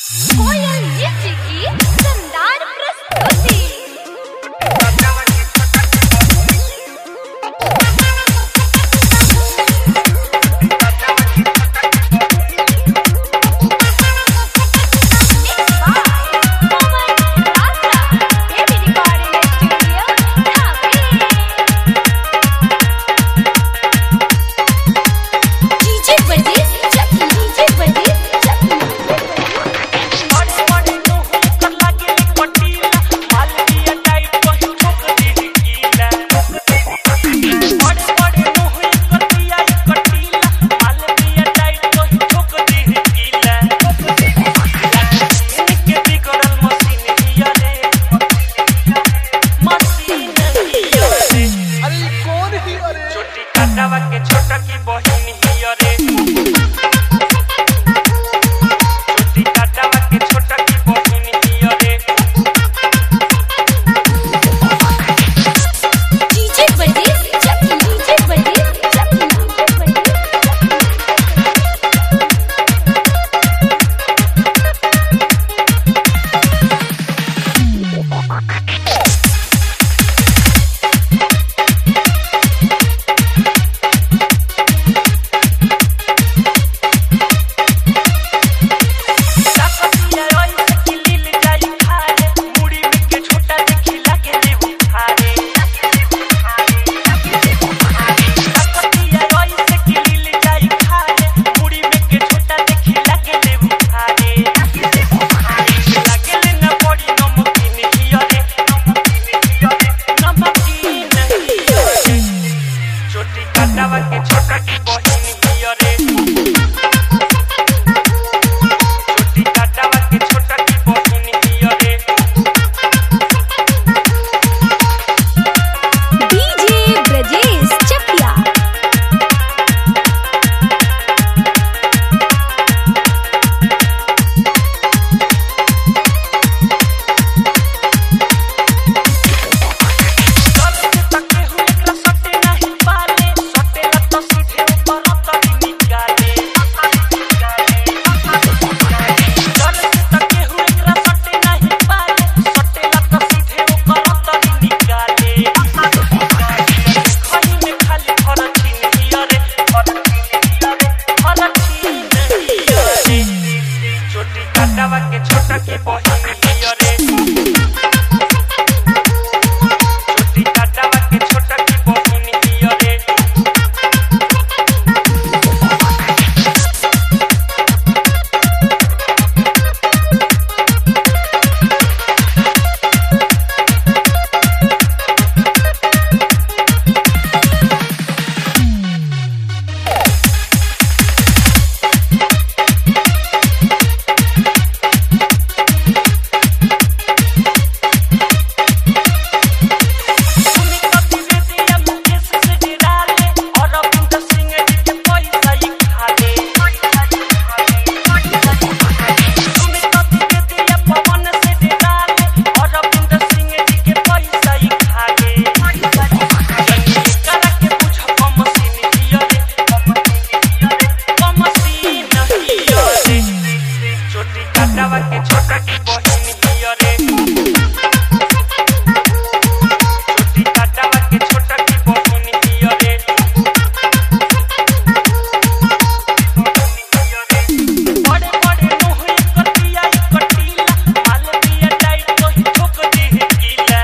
कोयल नृत्य की शानदार प्रस्तुति। के छोटा की बहिन हिया रे छोटी काटावा के छोटा की बहिन हिया रे डीजे बजे चकी डीजे बजे चकी काटावा के छोटा की बहिन हिया रे छोटी काटावा के छोटा की बहिन हिया रे डीजे ब्रजेश चकिया काटावा के छोटा की बहिन हिया रे छोटी काटावा के छोटा की बहिन हिया रे काटावा के छोटा की बहिन हिया रे छोटी काटावा के छोटा की बहिन हिया रे बड़े बड़े नोहे कटिया कटीला माल दिया टाइट कोही ठोक दी कीला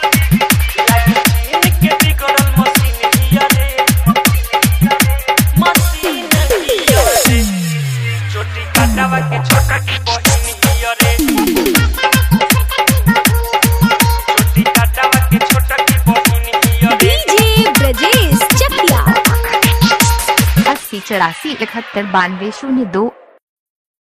लाइन के बिगड़ल मशीन हिया रे मशीन हिया रे छोटी काटावा के छोटा की बहिन हिया रे छोटी काटावा के छोटा की बहिन हिया रे डीजे ब्रजेश चकिया 80 84 71 92 02